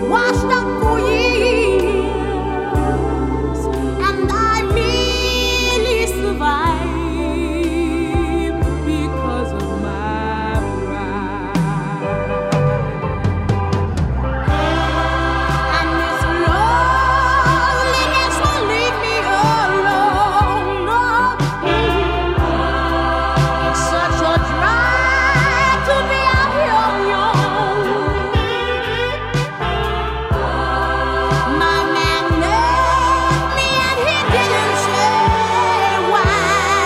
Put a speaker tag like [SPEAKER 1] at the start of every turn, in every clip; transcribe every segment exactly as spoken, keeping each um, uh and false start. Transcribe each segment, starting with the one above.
[SPEAKER 1] washed up for years, and I merely survive because of my pride. And this loneliness will leave me alone. No. It's such a drive to be out here on your own. My man left me and he didn't say why.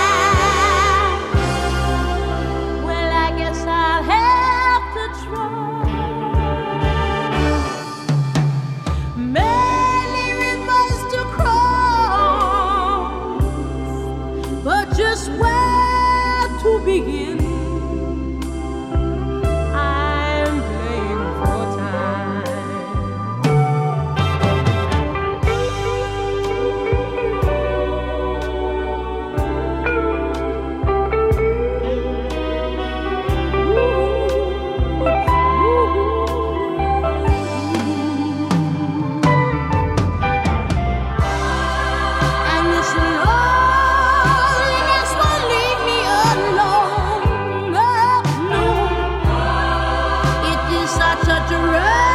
[SPEAKER 1] Well, I guess I'll have to try. Many rivers to cross, but just where to begin? I'm playing for time. And this loneliness won't leave me alone. No, no. It is such a drag.